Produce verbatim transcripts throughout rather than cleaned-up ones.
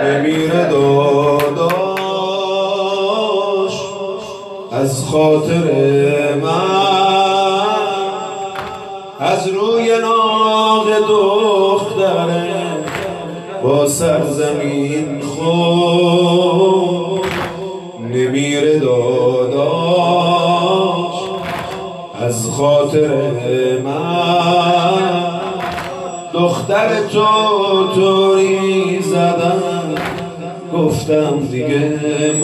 نمیره داداش از خاطر من، از روی ناق دختره با سرزمین خود. نمیره داداش از خاطر من، دختر تو طوری زدن گفتم دیگه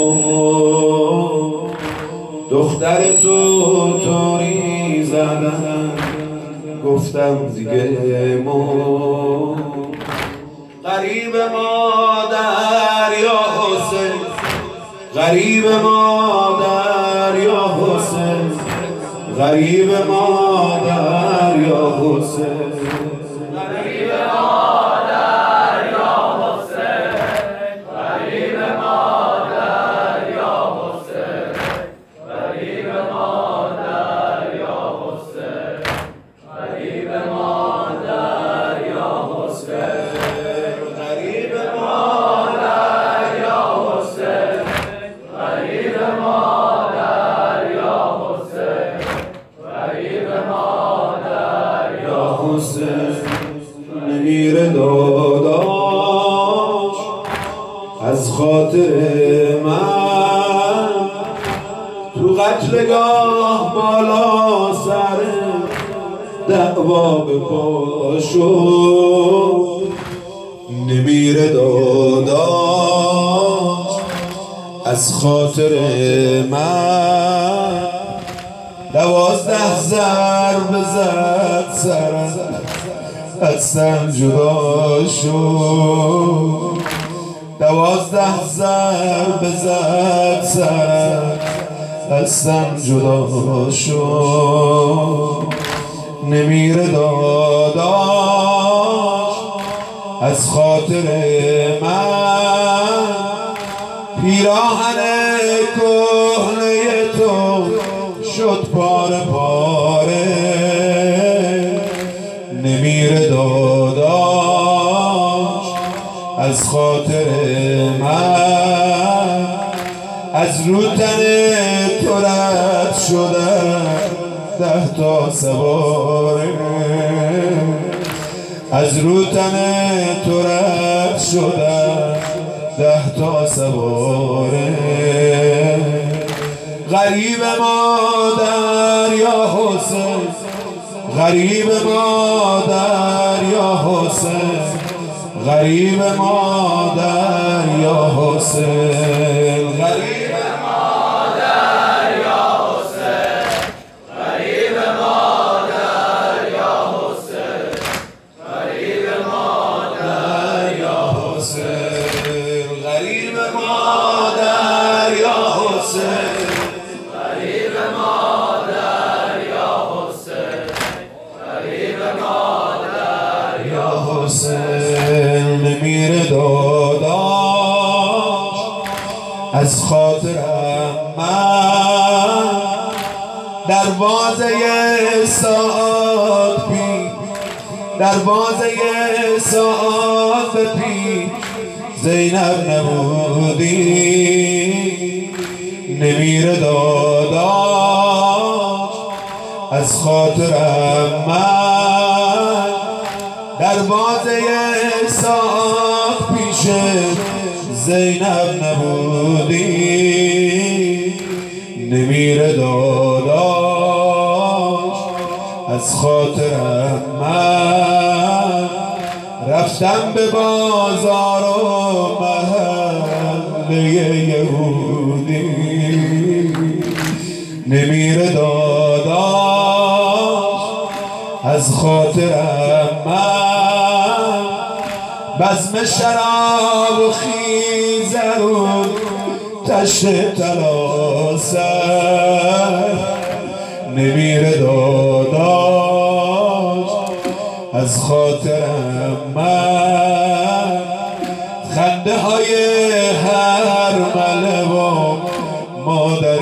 مرد. دختر تو طوری زدن گفتم دیگه مرد. غریب مادر یا حسین، غریب مادر یا حسین، غریب مادر یا حسین، غریب مادر یا حسین، غریب مادر یا حسین، غریب مادر یا حسین، غریب مادر یا حسین، غریب مادر یا حسین، غریب مادر یا حسین، غریب مادر یا حسین. نمیره داداش از خاطر من، تو قتلگاه بالا سر دعوا به پا شد. نمیره داداش از خاطر من، دوازده ضربه زد سرم از سن جدا شد. دوازده ضربه زد سرم از سن جدا شد. نمیره داداش از خاطر من، پیراهن کهنه تو شد پاره پاره. نمیره داداش از خاطر من، از رو تن تو رد شدن ده تا سواره. از رو تن تو رد شدن ده تا سواره. غریب مادر یا حسین، غریب مادر یا حسین، غریب مادر یا حسین، غریب مادر یا حسین، غریب مادر یا حسین، غریب مادر یا حسین، غریب مادر یا حسین، غریب مادر یا حسین، غریب مادر یا حسین. نمیره داداش از خاطرم من، دروازه ساعت پی، دروازه ساعت پی زینب نبودی. نمیره داداش از خاطرم من، دروازه ساعت پیش زینب نبودی. نمیره داداش از خاطرم من، رفتم به بازار و محله یهودی. نمیره داداش از خاطرم من، بزم شراب و خیزرون تشت تلاسر. نمیره داداش از خاطرم من، خنده های هر مله و مادر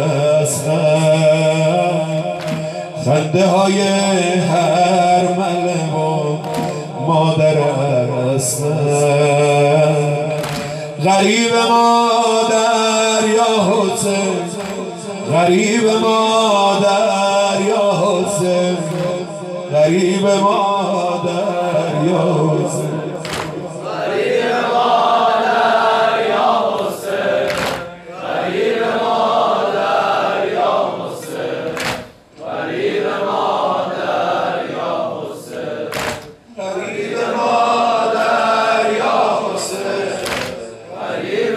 اصغر، خنده های هر مله و مادر اصغر. غریب مادر یا حسین، غریب مادر یا حسین، غریب مادر یا حسین، غریب مادر یا حسین، غریب مادر یا حسین، غریب مادر یا حسین، غریب مادر یا حسین، غریب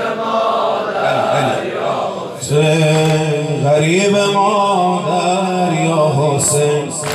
مادر یا حسین، غریب مادر یا حسین.